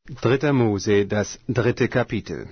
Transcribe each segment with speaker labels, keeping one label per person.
Speaker 1: 3. Mose, das 3. Kapitel.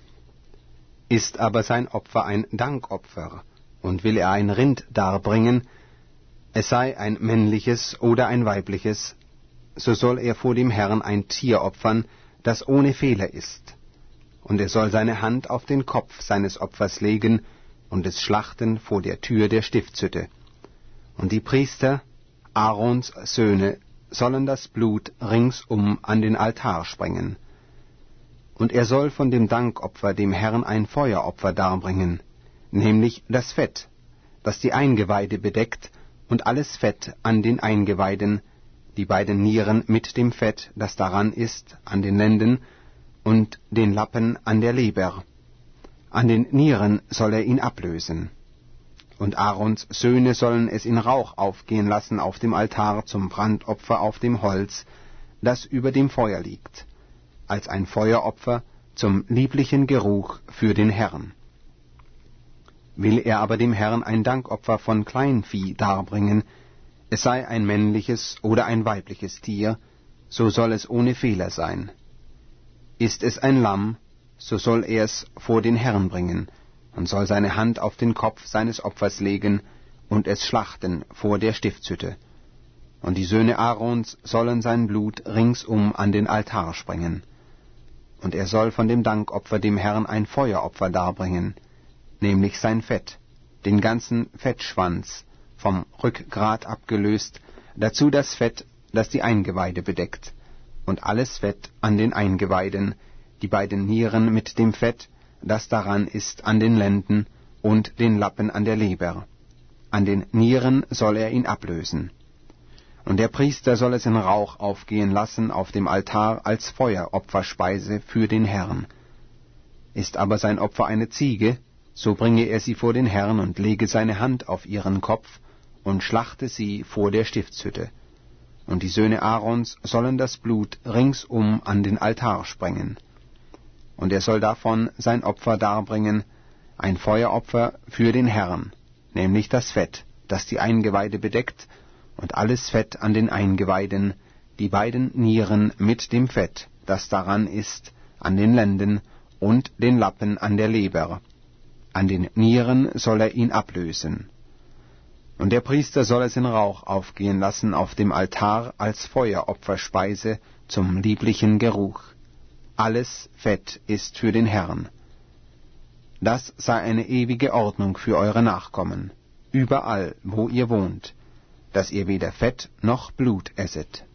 Speaker 1: Ist aber sein Opfer ein Dankopfer, und will er ein Rind darbringen, es sei ein männliches oder ein weibliches, so soll er vor dem Herrn ein Tier opfern, das ohne Fehler ist. Und er soll seine Hand auf den Kopf seines Opfers legen und es schlachten vor der Tür der Stiftshütte. Und die Priester, Aarons Söhne, sollen das Blut ringsum an den Altar sprengen. Und er soll von dem Dankopfer dem Herrn ein Feueropfer darbringen, nämlich das Fett, das die Eingeweide bedeckt, und alles Fett an den Eingeweiden, die beiden Nieren mit dem Fett, das daran ist, an den Lenden, und den Lappen an der Leber. An den Nieren soll er ihn ablösen. Und Aarons Söhne sollen es in Rauch aufgehen lassen auf dem Altar zum Brandopfer auf dem Holz, das über dem Feuer liegt, als ein Feueropfer zum lieblichen Geruch für den Herrn. Will er aber dem Herrn ein Dankopfer von Kleinvieh darbringen, es sei ein männliches oder ein weibliches Tier, so soll es ohne Fehler sein. Ist es ein Lamm, so soll er es vor den Herrn bringen, und soll seine Hand auf den Kopf seines Opfers legen und es schlachten vor der Stiftshütte. Und die Söhne Aarons sollen sein Blut ringsum an den Altar sprengen. Und er soll von dem Dankopfer dem Herrn ein Feueropfer darbringen, nämlich sein Fett, den ganzen Fettschwanz, vom Rückgrat abgelöst, dazu das Fett, das die Eingeweide bedeckt, und alles Fett an den Eingeweiden, die beiden Nieren mit dem Fett, das daran ist, an den Lenden und den Lappen an der Leber. An den Nieren soll er ihn ablösen. Und der Priester soll es in Rauch aufgehen lassen auf dem Altar als Feueropferspeise für den Herrn. Ist aber sein Opfer eine Ziege, so bringe er sie vor den Herrn und lege seine Hand auf ihren Kopf und schlachte sie vor der Stiftshütte. Und die Söhne Aarons sollen das Blut ringsum an den Altar sprengen. Und er soll davon sein Opfer darbringen, ein Feueropfer für den Herrn, nämlich das Fett, das die Eingeweide bedeckt, und alles Fett an den Eingeweiden, die beiden Nieren mit dem Fett, das daran ist, an den Lenden und den Lappen an der Leber. An den Nieren soll er ihn ablösen. Und der Priester soll es in Rauch aufgehen lassen auf dem Altar als Feueropferspeise zum lieblichen Geruch. Alles Fett ist für den Herrn. Das sei eine ewige Ordnung für eure Nachkommen, überall, wo ihr wohnt, dass ihr weder Fett noch Blut esset.